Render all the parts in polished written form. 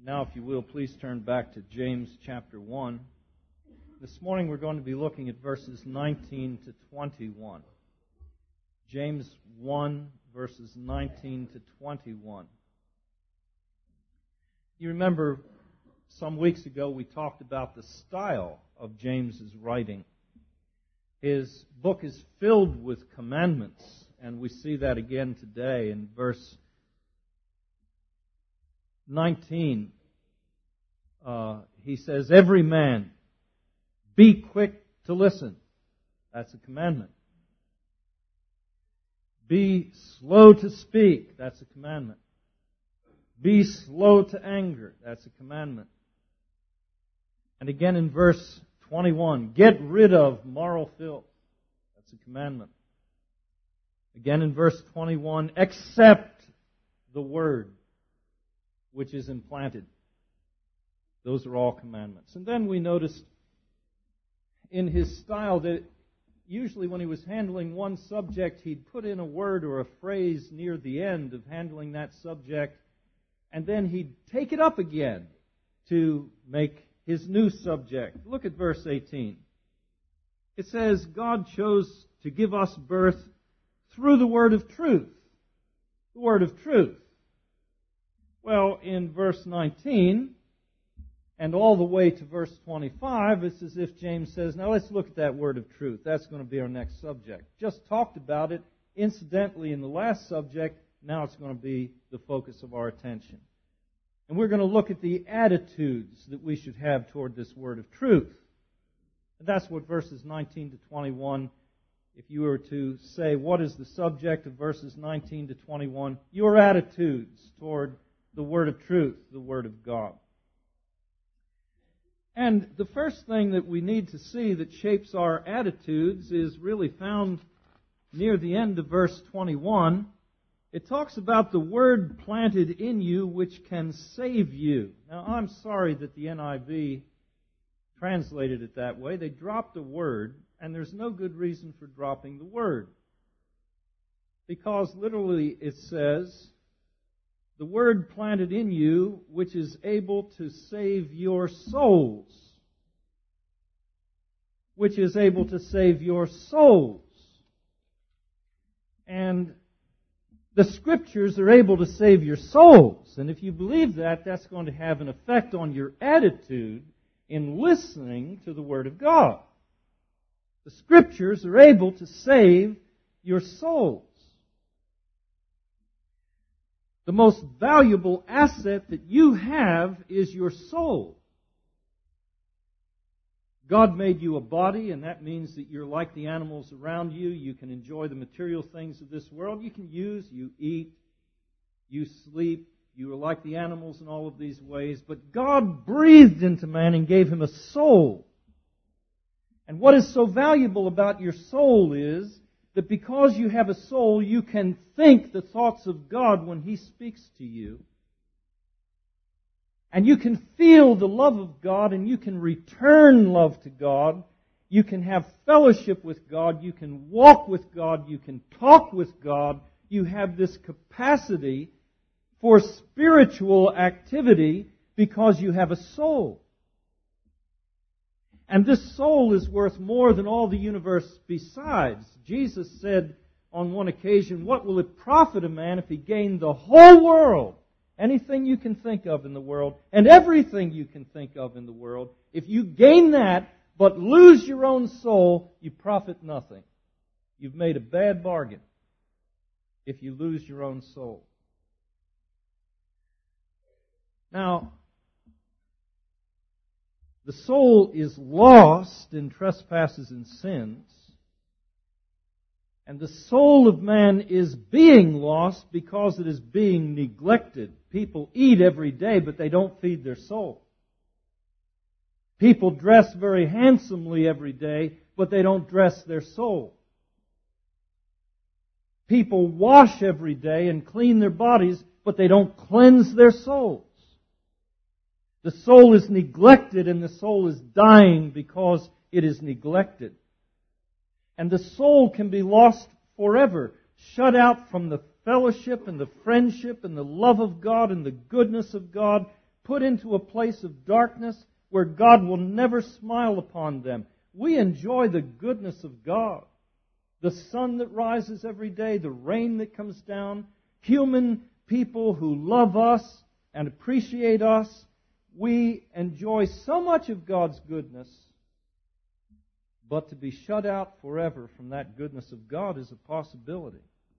Now, if you will, please turn back to James chapter 1. This morning we're going to be looking at verses 19 to 21. James 1, verses 19 to 21. You remember some weeks ago we talked about the style of James's writing. His book is filled with commandments, and we see that again today in verse 19. He says, "Every man, be quick to listen." That's a commandment. "Be slow to speak." That's a commandment. "Be slow to anger." That's a commandment. And again in verse 21, "Get rid of moral filth." That's a commandment. Again in verse 21, "Accept the word which is implanted." Those are all commandments. And then we noticed in his style that usually when he was handling one subject, he'd put in a word or a phrase near the end of handling that subject, and then he'd take it up again to make his new subject. Look at verse 18. It says, "God chose to give us birth through the word of truth." The word of truth. Well, in verse 19, and all the way to verse 25, it's as if James says, now let's look at that word of truth. That's going to be our next subject. Just talked about it incidentally in the last subject. Now it's going to be the focus of our attention. And we're going to look at the attitudes that we should have toward this word of truth. And that's what verses 19 to 21, if you were to say, what is the subject of verses 19 to 21? Your attitudes toward the word of truth, the word of God. And the first thing that we need to see that shapes our attitudes is really found near the end of verse 21. It talks about the word planted in you which can save you. Now, I'm sorry that the NIV translated it that way. They dropped a word, and there's no good reason for dropping the word. Because literally it says, the word planted in you, which is able to save your souls. Which is able to save your souls. And the Scriptures are able to save your souls. And if you believe that, that's going to have an effect on your attitude in listening to the Word of God. The Scriptures are able to save your souls. The most valuable asset that you have is your soul. God made you a body, and that means that you're like the animals around you. You can enjoy the material things of this world. You can use, you eat, you sleep. You are like the animals in all of these ways. But God breathed into man and gave him a soul. And what is so valuable about your soul is that because you have a soul, you can think the thoughts of God when He speaks to you. And you can feel the love of God, and you can return love to God. You can have fellowship with God. You can walk with God. You can talk with God. You have this capacity for spiritual activity because you have a soul. And this soul is worth more than all the universe besides. Jesus said on one occasion, what will it profit a man if he gained the whole world? Anything you can think of in the world, and everything you can think of in the world. If you gain that, but lose your own soul, you profit nothing. You've made a bad bargain if you lose your own soul. Now, the soul is lost in trespasses and sins. And the soul of man is being lost because it is being neglected. People eat every day, but they don't feed their soul. People dress very handsomely every day, but they don't dress their soul. People wash every day and clean their bodies, but they don't cleanse their souls. The soul is neglected and the soul is dying because it is neglected. And the soul can be lost forever, shut out from the fellowship and the friendship and the love of God and the goodness of God put into a place of darkness where God will never smile upon them. We enjoy the goodness of God. The sun that rises every day, the rain that comes down, human people who love us and appreciate us. We enjoy so much of God's goodness, but to be shut out forever from that goodness of God is a possibility.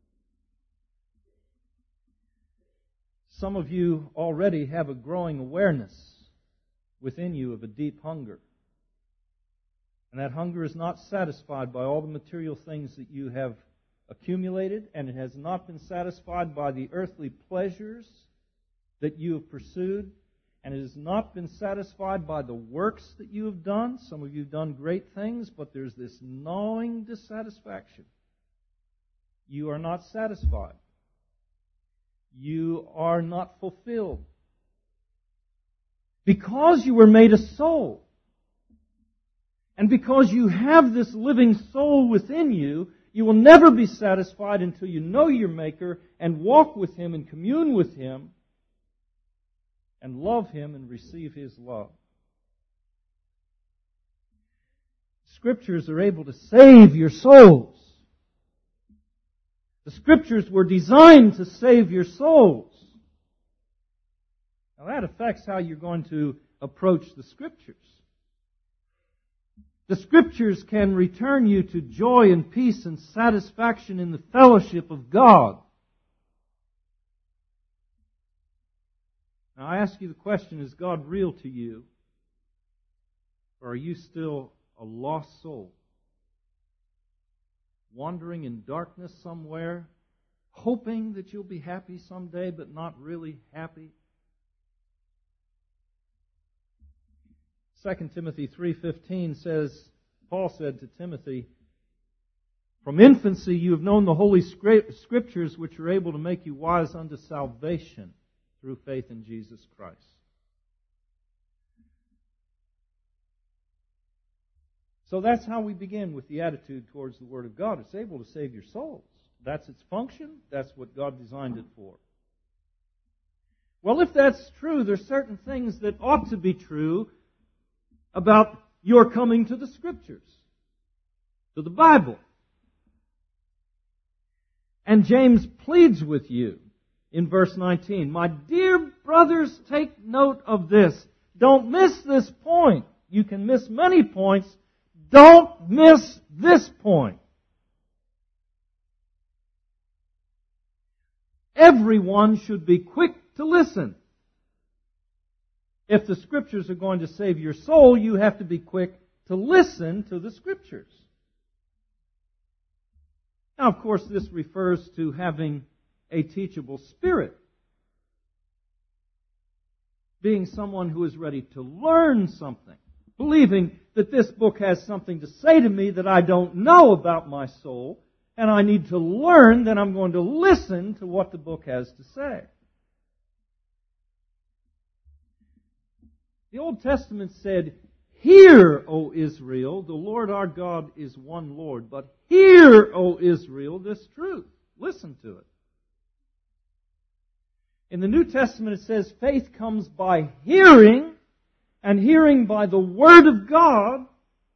Some of you already have a growing awareness within you of a deep hunger. And that hunger is not satisfied by all the material things that you have accumulated, and it has not been satisfied by the earthly pleasures that you have pursued, and it has not been satisfied by the works that you have done. Some of you have done great things, but there's this gnawing dissatisfaction. You are not satisfied. You are not fulfilled. Because you were made a soul, and because you have this living soul within you, you will never be satisfied until you know your Maker and walk with Him and commune with Him and love Him and receive His love. Scriptures are able to save your souls. The Scriptures were designed to save your souls. Now that affects how you're going to approach the Scriptures. The Scriptures can return you to joy and peace and satisfaction in the fellowship of God. Now I ask you the question, is God real to you? Or are you still a lost soul? Wandering in darkness somewhere, hoping that you'll be happy someday, but not really happy? 2 Timothy 3:15 says, Paul said to Timothy, "From infancy you have known the Holy Scriptures, which are able to make you wise unto salvation through faith in Jesus Christ." So that's how we begin with the attitude towards the Word of God. It's able to save your souls. That's its function. That's what God designed it for. Well, if that's true, there's certain things that ought to be true about your coming to the Scriptures, to the Bible. And James pleads with you in verse 19, "My dear brothers, take note of this." Don't miss this point. You can miss many points. Don't miss this point. Everyone should be quick to listen. If the Scriptures are going to save your soul, you have to be quick to listen to the Scriptures. Now, of course, this refers to having a teachable spirit. Being someone who is ready to learn something. Believing that this book has something to say to me that I don't know about my soul, and I need to learn, then I'm going to listen to what the book has to say. The Old Testament said, "Hear, O Israel, the Lord our God is one Lord." But hear, O Israel, this truth. Listen to it. In the New Testament it says faith comes by hearing, and hearing by the Word of God.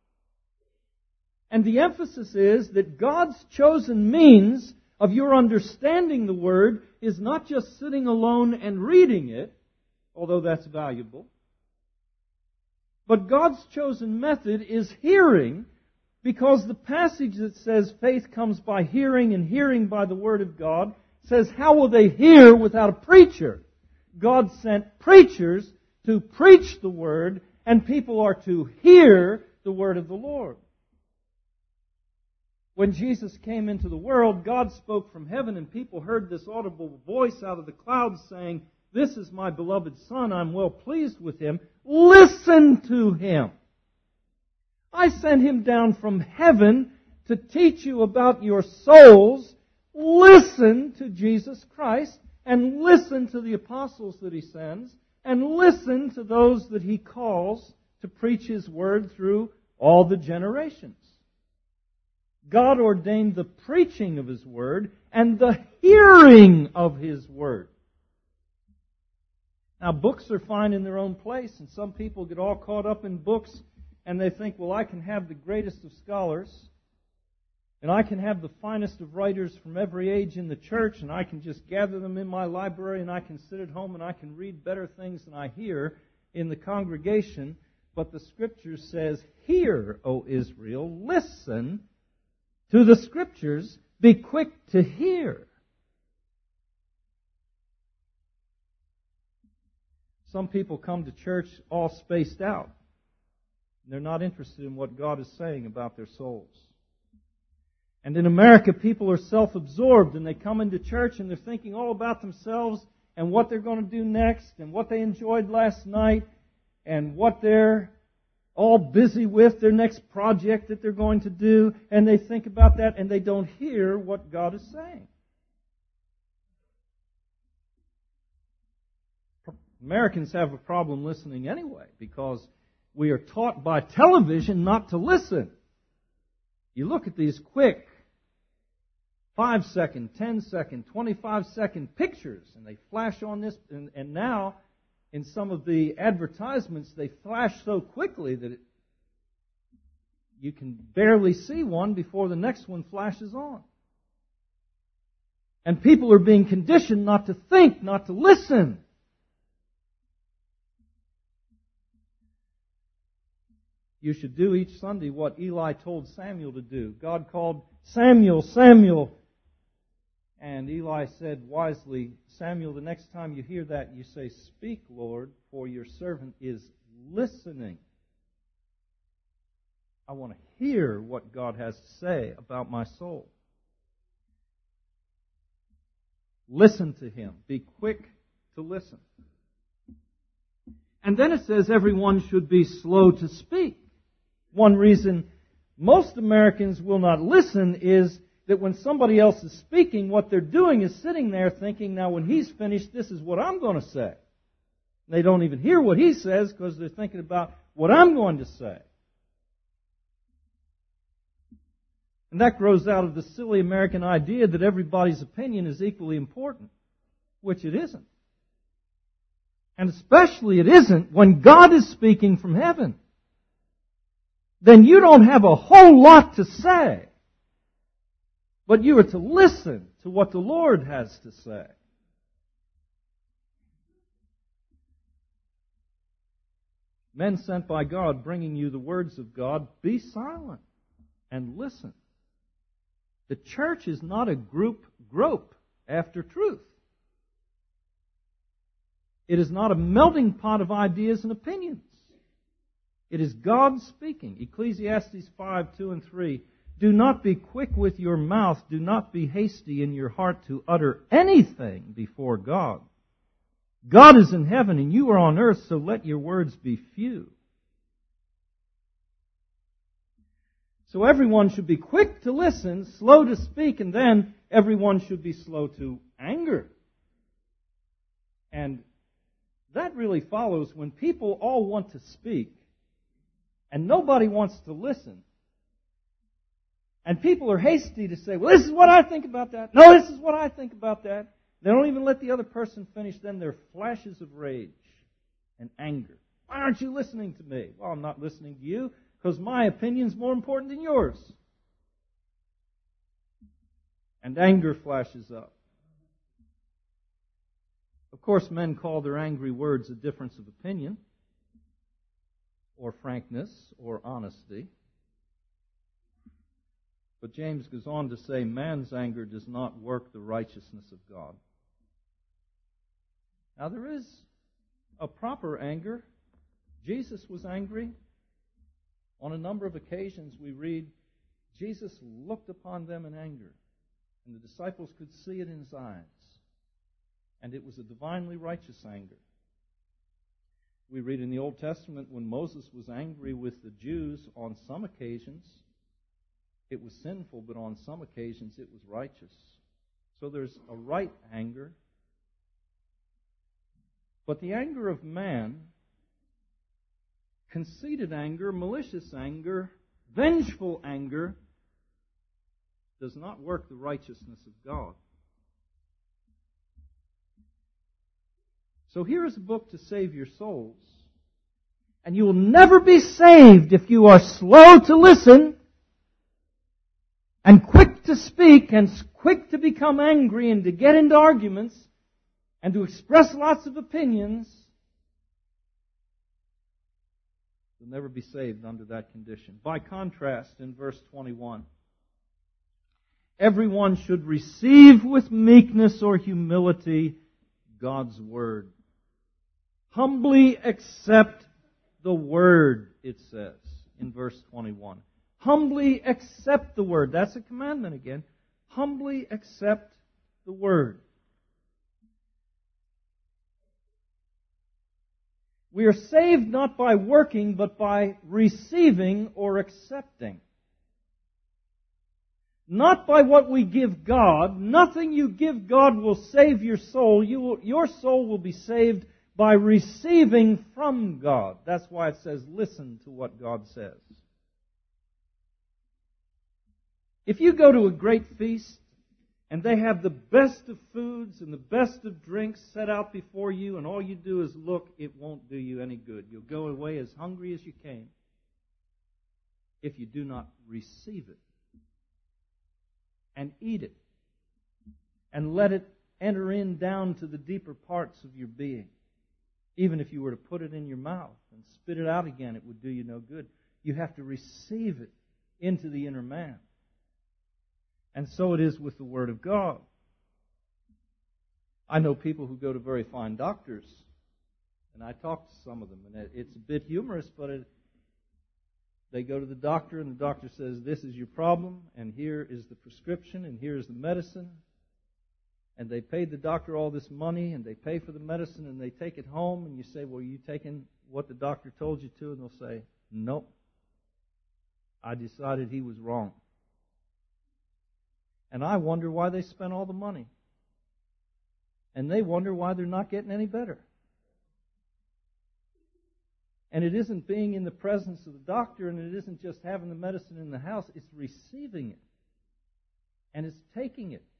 And the emphasis is that God's chosen means of your understanding the Word is not just sitting alone and reading it, although that's valuable. But God's chosen method is hearing, because the passage that says faith comes by hearing and hearing by the Word of God says, how will they hear without a preacher? God sent preachers to preach the Word, and people are to hear the Word of the Lord. When Jesus came into the world, God spoke from heaven, and people heard this audible voice out of the clouds saying, "This is my beloved Son, I'm well pleased with Him. Listen to Him." I sent Him down from heaven to teach you about your souls. Listen to Jesus Christ, and listen to the apostles that He sends, and listen to those that He calls to preach His Word through all the generations. God ordained the preaching of His Word and the hearing of His Word. Now, books are fine in their own place, and some people get all caught up in books, and they think, well, I can have the greatest of scholars, and I can have the finest of writers from every age in the church, and I can just gather them in my library, and I can sit at home, and I can read better things than I hear in the congregation. But the Scripture says, hear, O Israel, listen to the Scriptures, be quick to hear. Some people come to church all spaced out. They're not interested in what God is saying about their souls. And in America, people are self-absorbed, and they come into church and they're thinking all about themselves and what they're going to do next and what they enjoyed last night and what they're all busy with, their next project that they're going to do, and they think about that and they don't hear what God is saying. Americans have a problem listening anyway because we are taught by television not to listen. You look at these quick 5-second, 10-second, 25-second pictures, and they flash on this, and now in some of the advertisements they flash so quickly that you can barely see one before the next one flashes on. And people are being conditioned not to think, not to listen. You should do each Sunday what Eli told Samuel to do. God called Samuel, Samuel. And Eli said wisely, Samuel, the next time you hear that, you say, speak, Lord, for your servant is listening. I want to hear what God has to say about my soul. Listen to Him. Be quick to listen. And then it says everyone should be slow to speak. One reason most Americans will not listen is that when somebody else is speaking, what they're doing is sitting there thinking, now when he's finished, this is what I'm going to say. They don't even hear what he says because they're thinking about what I'm going to say. And that grows out of the silly American idea that everybody's opinion is equally important, which it isn't. And especially it isn't when God is speaking from heaven. Then you don't have a whole lot to say. But you are to listen to what the Lord has to say. Men sent by God bringing you the words of God, be silent and listen. The church is not a group grope after truth. It is not a melting pot of ideas and opinions. It is God speaking. Ecclesiastes 5:2-3. Do not be quick with your mouth. Do not be hasty in your heart to utter anything before God. God is in heaven and you are on earth, so let your words be few. So everyone should be quick to listen, slow to speak, and then everyone should be slow to anger. And that really follows when people all want to speak and nobody wants to listen. And people are hasty to say, well, this is what I think about that. No, this is what I think about that. They don't even let the other person finish. Then there are flashes of rage and anger. Why aren't you listening to me? Well, I'm not listening to you because my opinion's more important than yours. And anger flashes up. Of course, men call their angry words a difference of opinion, or frankness, or honesty. But James goes on to say, man's anger does not work the righteousness of God. Now there is a proper anger. Jesus was angry. On a number of occasions we read, Jesus looked upon them in anger, and the disciples could see it in his eyes. And it was a divinely righteous anger. We read in the Old Testament when Moses was angry with the Jews on some occasions, it was sinful, but on some occasions it was righteous. So there's a right anger. But the anger of man, conceited anger, malicious anger, vengeful anger, does not work the righteousness of God. So here is a book to save your souls. And you will never be saved if you are slow to listen and quick to speak and quick to become angry and to get into arguments and to express lots of opinions. You'll never be saved under that condition. By contrast, in verse 21, everyone should receive with meekness or humility God's Word. Humbly accept the Word, it says in verse 21. Humbly accept the Word. That's a commandment again. Humbly accept the Word. We are saved not by working, but by receiving or accepting. Not by what we give God. Nothing you give God will save your soul. Your soul will be saved by receiving from God. That's why it says, listen to what God says. If you go to a great feast and they have the best of foods and the best of drinks set out before you and all you do is look, it won't do you any good. You'll go away as hungry as you came if you do not receive it and eat it and let it enter in down to the deeper parts of your being. Even if you were to put it in your mouth and spit it out again, it would do you no good. You have to receive it into the inner man. And so it is with the Word of God. I know people who go to very fine doctors, and I talk to some of them, and it's a bit humorous, but they go to the doctor, and the doctor says, this is your problem, and here is the prescription, and here is the medicine. And they paid the doctor all this money, and they pay for the medicine, and they take it home, and you say, well, you taking what the doctor told you to? And they'll say, nope. I decided he was wrong. And I wonder why they spent all the money. And they wonder why they're not getting any better. And it isn't being in the presence of the doctor, and it isn't just having the medicine in the house. It's receiving it. And it's taking it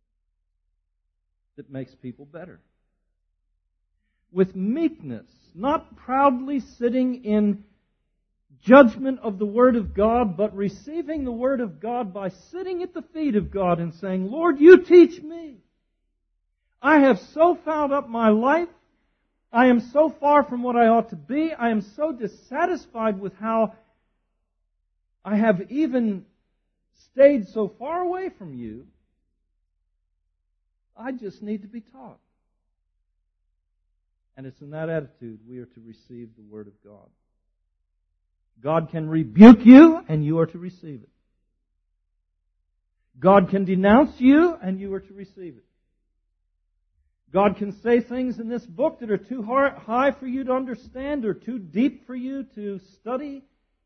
that makes people better. With meekness, not proudly sitting in judgment of the Word of God, but receiving the Word of God by sitting at the feet of God and saying, Lord, you teach me. I have so fouled up my life. I am so far from what I ought to be. I am so dissatisfied with how I have even stayed so far away from you. I just need to be taught. And it's in that attitude we are to receive the Word of God. God can rebuke you, and you are to receive it. God can denounce you, and you are to receive it. God can say things in this book that are too high for you to understand or too deep for you to study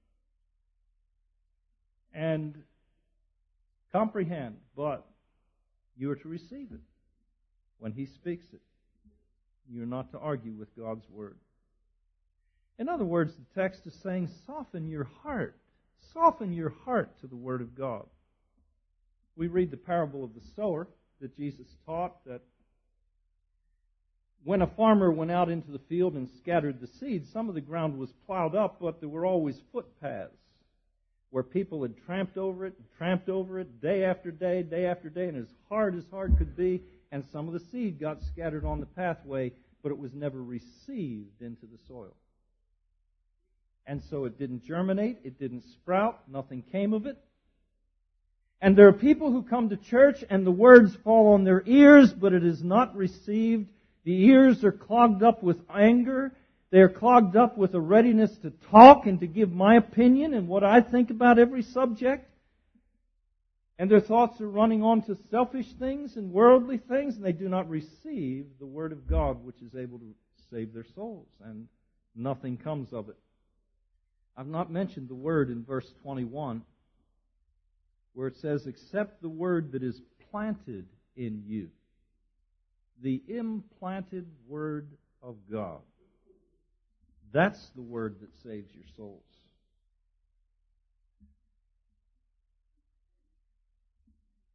and comprehend, but you are to receive it when He speaks it. You're not to argue with God's Word. In other words, the text is saying, soften your heart. Soften your heart to the Word of God. We read the parable of the sower that Jesus taught, that when a farmer went out into the field and scattered the seed, some of the ground was plowed up, but there were always footpaths where people had tramped over it day after day, and as hard could be, and some of the seed got scattered on the pathway, but it was never received into the soil. And so it didn't germinate, it didn't sprout, nothing came of it. And there are people who come to church and the words fall on their ears, but it is not received. The ears are clogged up with anger. They are clogged up with a readiness to talk and to give my opinion and what I think about every subject. And their thoughts are running on to selfish things and worldly things, and they do not receive the Word of God, which is able to save their souls, and nothing comes of it. I've not mentioned the word in verse 21, where it says, "Accept the word that is planted in you." The implanted Word of God. That's the word that saves your souls.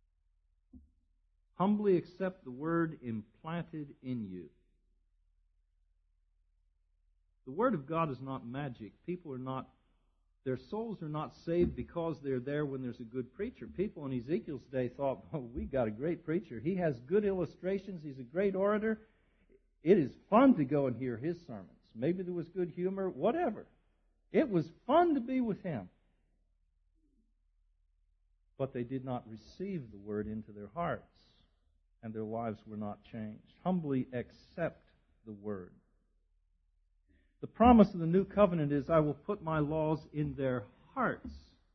Humbly accept the word implanted in you. The Word of God is not magic. Their souls are not saved because they're there when there's a good preacher. People in Ezekiel's day thought, oh, we got a great preacher. He has good illustrations. He's a great orator. It is fun to go and hear his sermons. Maybe there was good humor, whatever. It was fun to be with him. But they did not receive the Word into their hearts, and their lives were not changed. Humbly accept the Word. The promise of the new covenant is, I will put my laws in their hearts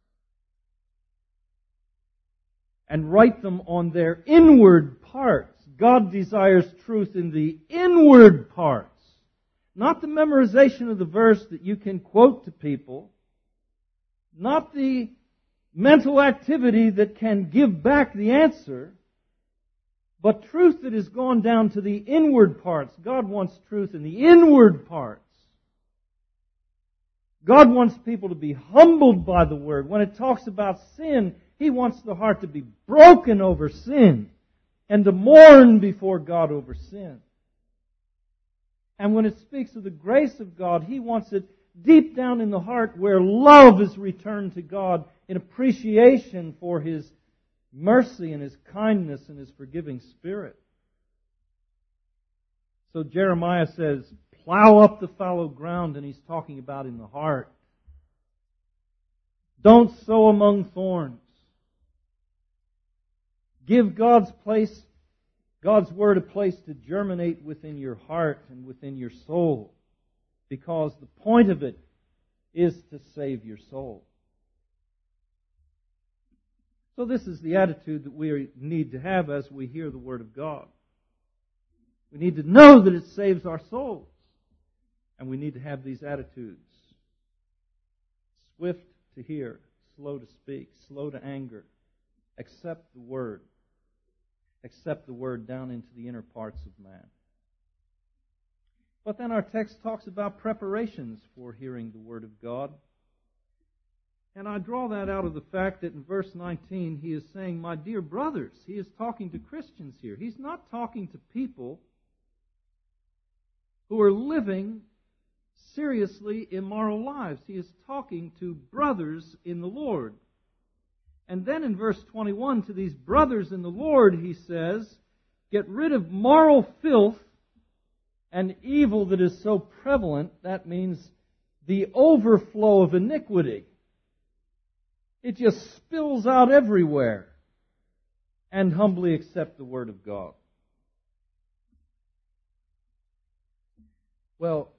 and write them on their inward parts. God desires truth in the inward parts. Not the memorization of the verse that you can quote to people. Not the mental activity that can give back the answer. But truth that has gone down to the inward parts. God wants truth in the inward parts. God wants people to be humbled by the Word. When it talks about sin, He wants the heart to be broken over sin and to mourn before God over sin. And when it speaks of the grace of God, He wants it deep down in the heart where love is returned to God in appreciation for His mercy and His kindness and His forgiving Spirit. So Jeremiah says, plow up the fallow ground, and he's talking about in the heart. Don't sow among thorns. Give God's Word a place to germinate within your heart and within your soul, because the point of it is to save your soul. So this is the attitude that we need to have as we hear the Word of God. We need to know that it saves our souls. And we need to have these attitudes. Swift to hear, slow to speak, slow to anger. Accept the Word. Accept the Word down into the inner parts of man. But then our text talks about preparations for hearing the Word of God. And I draw that out of the fact that in verse 19 he is saying, my dear brothers, he is talking to Christians here. He's not talking to people who are living seriously immoral lives. He is talking to brothers in the Lord. And then in verse 21, to these brothers in the Lord, he says, get rid of moral filth and evil that is so prevalent. That means the overflow of iniquity. It just spills out everywhere. And humbly accept the Word of God. Well,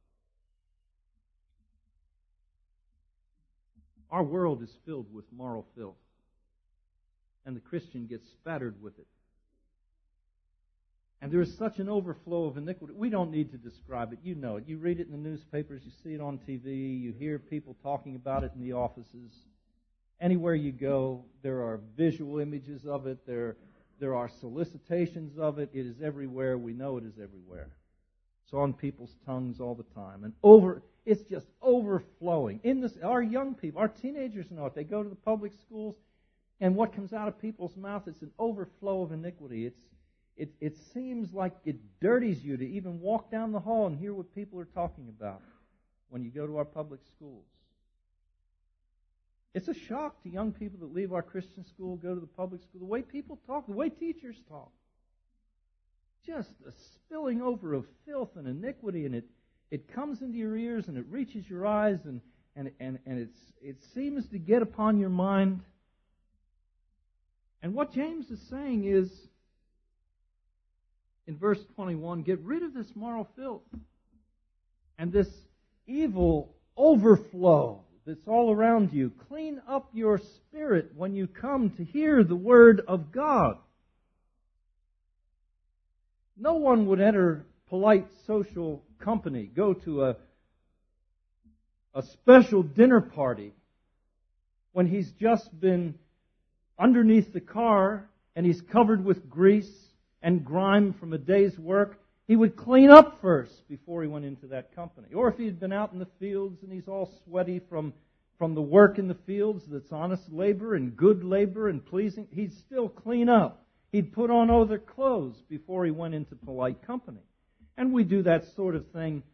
our world is filled with moral filth, and the Christian gets spattered with it. And there is such an overflow of iniquity. We don't need to describe it. You know it. You read it in the newspapers, you see it on TV, you hear people talking about it in the offices. Anywhere you go, there are visual images of it. There are solicitations of it. It is everywhere. We know it is everywhere. It's on people's tongues all the time. And it's just overflowing. Our young people, our teenagers know it. They go to the public schools, and what comes out of people's mouths, it's an overflow of iniquity. It seems like it dirties you to even walk down the hall and hear what people are talking about when you go to our public schools. It's a shock to young people that leave our Christian school, go to the public school, the way people talk, the way teachers talk. Just a spilling over of filth and iniquity, and it comes into your ears and it reaches your eyes, and it seems to get upon your mind. And what James is saying is, in verse 21, get rid of this moral filth and this evil overflow that's all around you. Clean up your spirit when you come to hear the Word of God. No one would enter polite social company, go to a special dinner party when he's just been underneath the car and he's covered with grease and grime from a day's work. He would clean up first before he went into that company. Or if he had been out in the fields and he's all sweaty from the work in the fields that's honest labor and good labor and pleasing, he'd still clean up. He'd put on other clothes before he went into polite company. And we do that sort of thing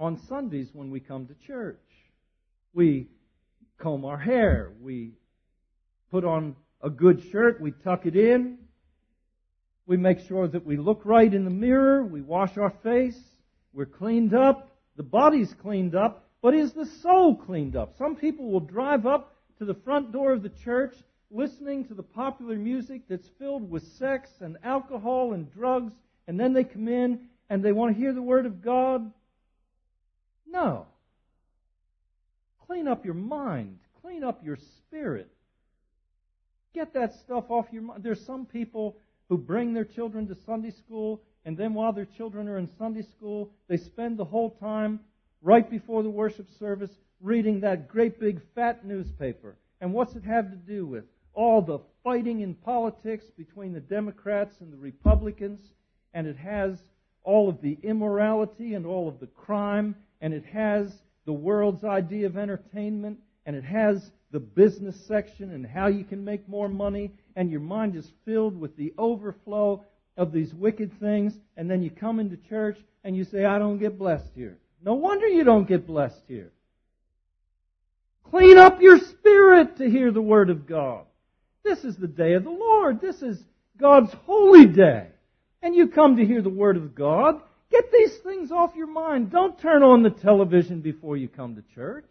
on Sundays when we come to church. We comb our hair. We put on a good shirt. We tuck it in. We make sure that we look right in the mirror. We wash our face. We're cleaned up. The body's cleaned up. But is the soul cleaned up? Some people will drive up to the front door of the church listening to the popular music that's filled with sex and alcohol and drugs, and then they come in and they want to hear the Word of God. No. Clean up your mind. Clean up your spirit. Get that stuff off your mind. There's some people who bring their children to Sunday school, and then while their children are in Sunday school, they spend the whole time right before the worship service reading that great big fat newspaper. And what's it have to do with? All the fighting in politics between the Democrats and the Republicans, and it has all of the immorality and all of the crime, and it has the world's idea of entertainment, and it has the business section and how you can make more money, and your mind is filled with the overflow of these wicked things, and then you come into church and you say, I don't get blessed here. No wonder you don't get blessed here. Clean up your spirit to hear the Word of God. This is the day of the Lord. This is God's holy day. And you come to hear the Word of God. Get these things off your mind. Don't turn on the television before you come to church.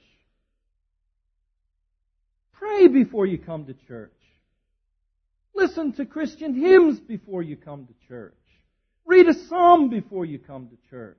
Pray before you come to church. Listen to Christian hymns before you come to church. Read a psalm before you come to church.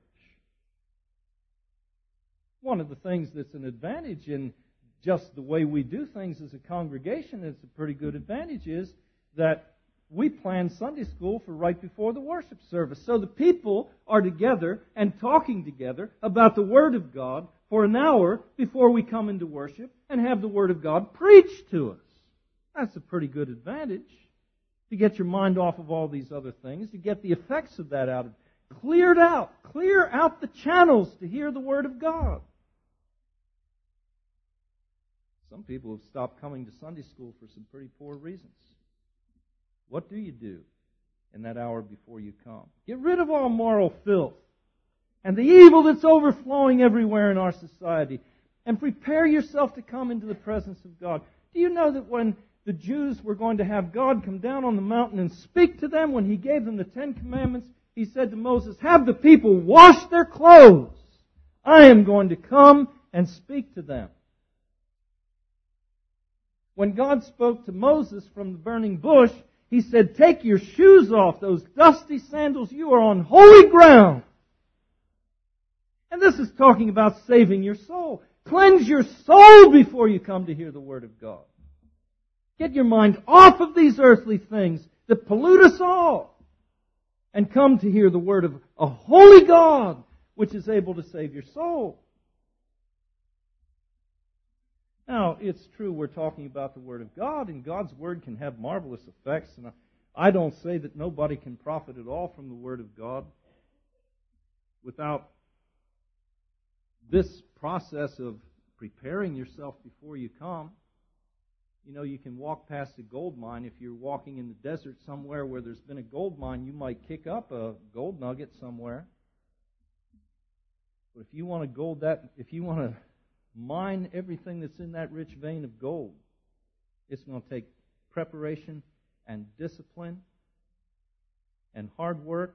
One of the things that's an advantage in just the way we do things as a congregation, it's a pretty good advantage, is that we plan Sunday school for right before the worship service. So the people are together and talking together about the Word of God for an hour before we come into worship and have the Word of God preached to us. That's a pretty good advantage. To get your mind off of all these other things, to get the effects of that out of it. Clear out the channels to hear the Word of God. Some people have stopped coming to Sunday school for some pretty poor reasons. What do you do in that hour before you come? Get rid of all moral filth and the evil that's overflowing everywhere in our society, and prepare yourself to come into the presence of God. Do you know that when the Jews were going to have God come down on the mountain and speak to them, when He gave them the 10 Commandments, He said to Moses, have the people wash their clothes. I am going to come and speak to them. When God spoke to Moses from the burning bush, He said, take your shoes off, those dusty sandals. You are on holy ground. And this is talking about saving your soul. Cleanse your soul before you come to hear the Word of God. Get your mind off of these earthly things that pollute us all, and come to hear the Word of a holy God, which is able to save your soul. Now, it's true we're talking about the Word of God, and God's Word can have marvelous effects. And I don't say that nobody can profit at all from the Word of God without this process of preparing yourself before you come. You know, you can walk past a gold mine. If you're walking in the desert somewhere where there's been a gold mine, you might kick up a gold nugget somewhere. But if you want to mine everything that's in that rich vein of gold, it's going to take preparation and discipline and hard work.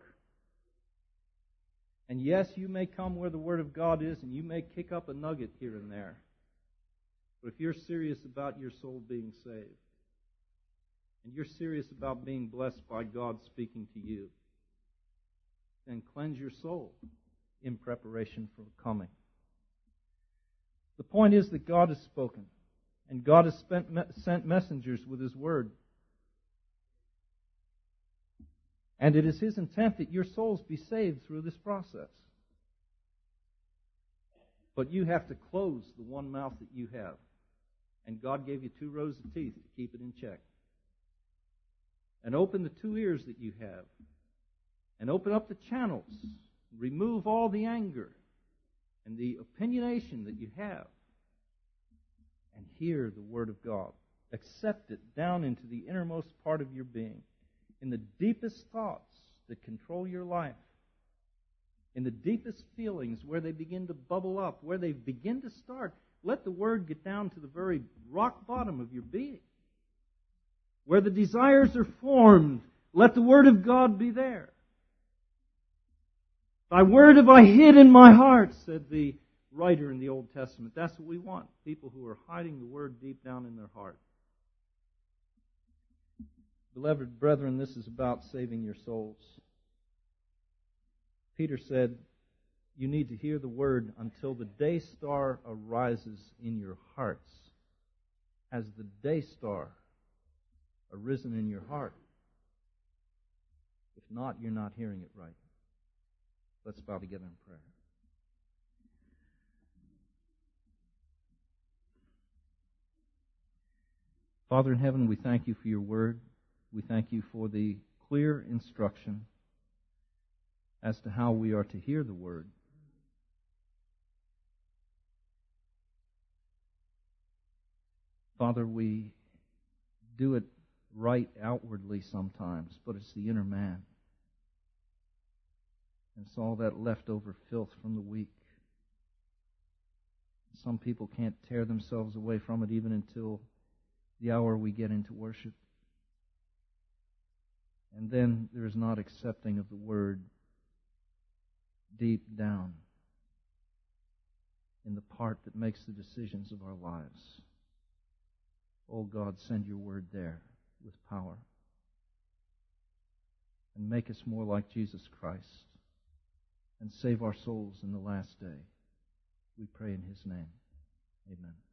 And yes, you may come where the Word of God is, and you may kick up a nugget here and there. But if you're serious about your soul being saved, and you're serious about being blessed by God speaking to you, then cleanse your soul in preparation for coming. The point is that God has spoken, and God has sent messengers with His Word. And it is His intent that your souls be saved through this process. But you have to close the one mouth that you have. And God gave you 2 rows of teeth to keep it in check. And open the 2 ears that you have. And open up the channels. Remove all the anger and the opinionation that you have. And hear the Word of God. Accept it down into the innermost part of your being. In the deepest thoughts that control your life. in the deepest feelings, where they begin to bubble up, where they begin to start. Let the Word get down to the very rock bottom of your being. Where the desires are formed, let the Word of God be there. Thy Word have I hid in my heart, said the writer in the Old Testament. That's what we want. People who are hiding the Word deep down in their heart. Beloved brethren, this is about saving your souls. Peter said, you need to hear the Word until the day star arises in your hearts. Has the day star arisen in your heart? If not, you're not hearing it right. Let's bow together in prayer. Father in heaven, we thank you for your Word. We thank you for the clear instruction as to how we are to hear the Word. Father, we do it right outwardly sometimes, but it's the inner man. And it's all that leftover filth from the week. Some people can't tear themselves away from it even until the hour we get into worship. And then there is not accepting of the Word deep down in the part that makes the decisions of our lives. Oh God, send your Word there with power. And make us more like Jesus Christ. And save our souls in the last day. We pray in His name. Amen.